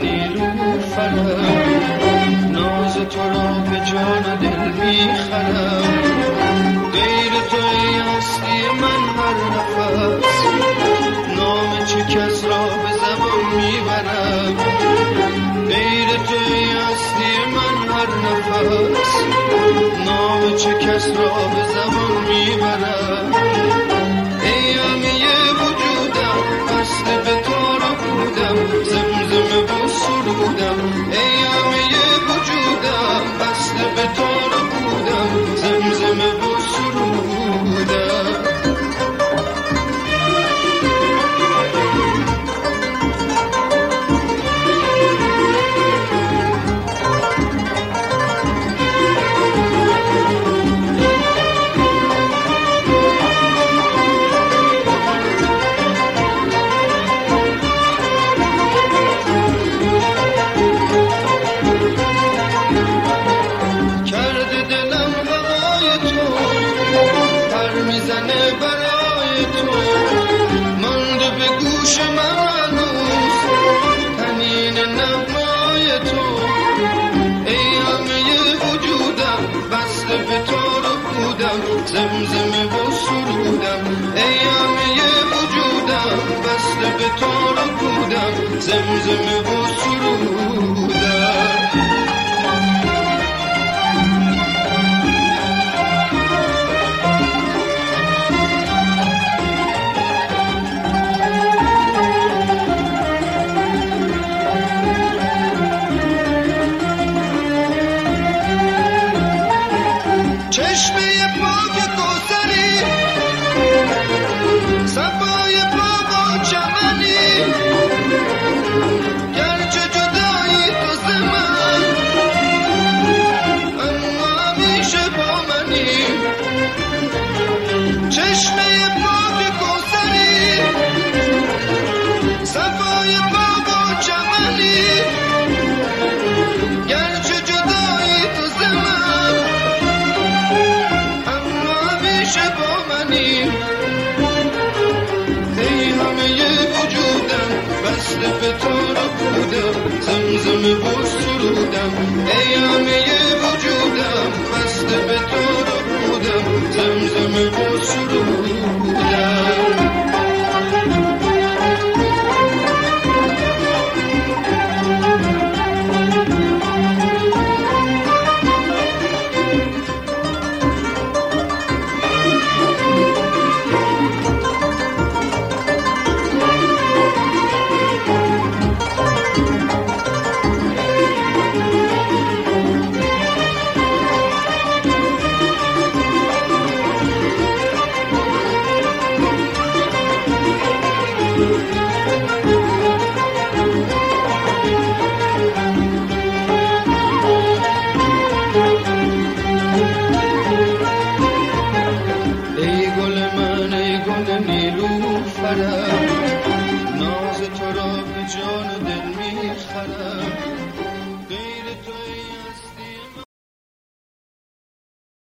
نیلوفرم، ناز تو را به جان و دل میخرم. غیر تو ای هستی من هر نفس، نام چه کس را به زبان میبرم. غیر تو ای هستی من هر نفس، نام چه کس را به زبان میبرم. ای همه وجودم بسته به تار بودم، زمزمه و سرودم. ای همه وجودم بسته به تار بودم، زمزمه و سرودم. میزنه برای تو، مانده به گوش من هنوز تنین نغمه‌های تو. ای همه وجودم بسته به تار بودم، زمزمه و سرودم. ای همه وجودم بسته به تار بودم، زمزمه و سرودم. چشمه پاک کوثری، صفای پا و چمنی، گرچه جدایی تو ز من، اما همیشه با منی. چشمه پاک کوثری، صفای پا و چمنی، گرچه جدایی تو ز من، با منی. ای همه وجودم بسته به تو را بودم، زمزمه و سرودم. ای همه وجودم بسته به تو را بودم، زمزمه و سرودم. نیلوفرم، ناز تو را به جان و دل میخرم.